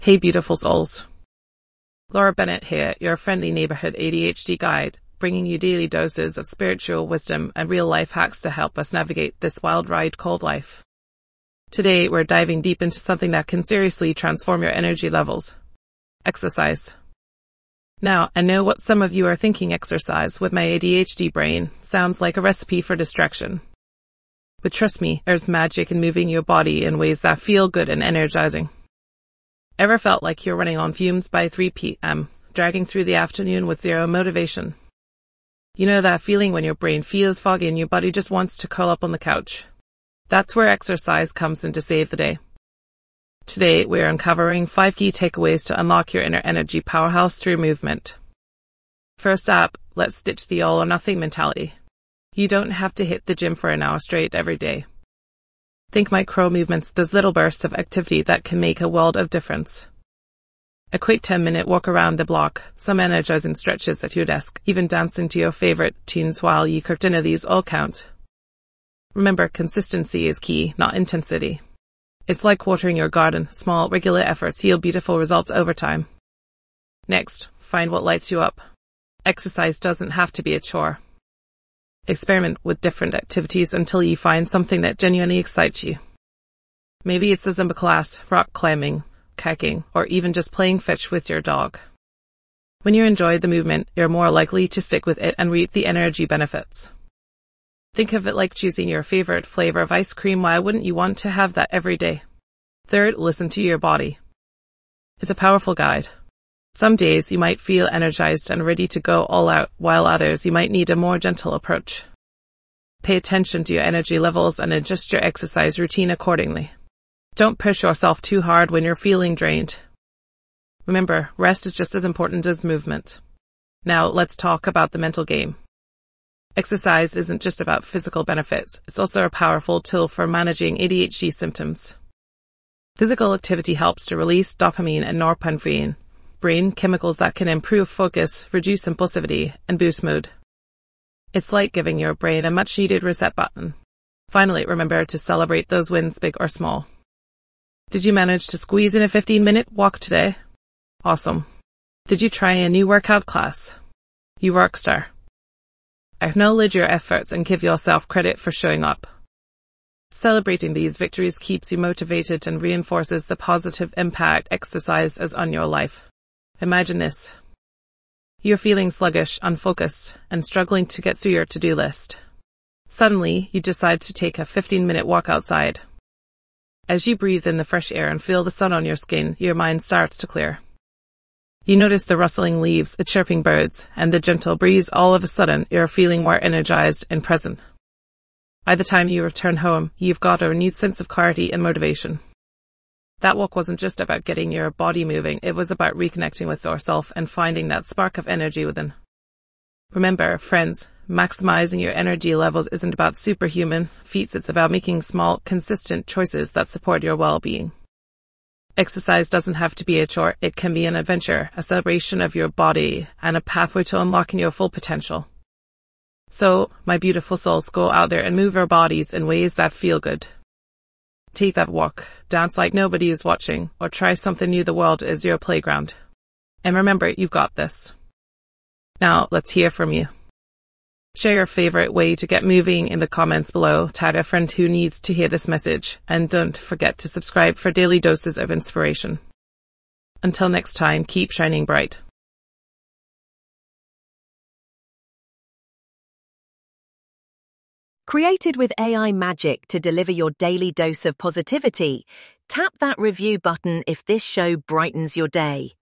Hey beautiful souls. Laura Bennett here, your friendly neighborhood ADHD guide, bringing you daily doses of spiritual wisdom and real life hacks to help us navigate this wild ride called life. Today we're diving deep into something that can seriously transform your energy levels. Exercise. Now, I know what some of you are thinking. Exercise with my ADHD brain sounds like a recipe for distraction. But trust me, there's magic in moving your body in ways that feel good and energizing. Ever felt like you're running on fumes by 3 p.m., dragging through the afternoon with zero motivation? You know that feeling when your brain feels foggy and your body just wants to curl up on the couch? That's where exercise comes in to save the day. Today, we're uncovering 5 key takeaways to unlock your inner energy powerhouse through movement. First up, let's ditch the all or nothing mentality. You don't have to hit the gym for an hour straight every day. Think micro movements, those little bursts of activity that can make a world of difference. A quick 10-minute walk around the block, some energizing stretches at your desk, even dancing to your favorite tunes while you cook dinner, these all count. Remember, consistency is key, not intensity. It's like watering your garden. Small, regular efforts yield beautiful results over time. Next, find what lights you up. Exercise doesn't have to be a chore. Experiment with different activities until you find something that genuinely excites you. Maybe it's a Zumba class, rock climbing, kayaking, or even just playing fetch with your dog. When you enjoy the movement, you're more likely to stick with it and reap the energy benefits. Think of it like choosing your favorite flavor of ice cream. Why wouldn't you want to have that every day? Third, listen to your body. It's a powerful guide. Some days you might feel energized and ready to go all out, while others you might need a more gentle approach. Pay attention to your energy levels and adjust your exercise routine accordingly. Don't push yourself too hard when you're feeling drained. Remember, rest is just as important as movement. Now let's talk about the mental game. Exercise isn't just about physical benefits, it's also a powerful tool for managing ADHD symptoms. Physical activity helps to release dopamine and norepinephrine, brain chemicals that can improve focus, reduce impulsivity, and boost mood. It's like giving your brain a much-needed reset button. Finally, remember to celebrate those wins, big or small. Did you manage to squeeze in a 15-minute walk today? Awesome. Did you try a new workout class? You rock star. Acknowledge your efforts and give yourself credit for showing up. Celebrating these victories keeps you motivated and reinforces the positive impact exercise has on your life. Imagine this. You're feeling sluggish, unfocused, and struggling to get through your to-do list. Suddenly, you decide to take a 15-minute walk outside. As you breathe in the fresh air and feel the sun on your skin, your mind starts to clear. You notice the rustling leaves, the chirping birds, and the gentle breeze. All of a sudden, you're feeling more energized and present. By the time you return home, you've got a renewed sense of clarity and motivation. That walk wasn't just about getting your body moving, it was about reconnecting with yourself and finding that spark of energy within. Remember, friends, maximizing your energy levels isn't about superhuman feats, it's about making small, consistent choices that support your well-being. Exercise doesn't have to be a chore, it can be an adventure, a celebration of your body, and a pathway to unlocking your full potential. So, my beautiful souls, go out there and move your bodies in ways that feel good. Take that walk, dance like nobody is watching, or try something new. The world is your playground. And remember, you've got this. Now, let's hear from you. Share your favorite way to get moving in the comments below, tag a friend who needs to hear this message, and don't forget to subscribe for daily doses of inspiration. Until next time, keep shining bright. Created with AI magic to deliver your daily dose of positivity, tap that review button if this show brightens your day.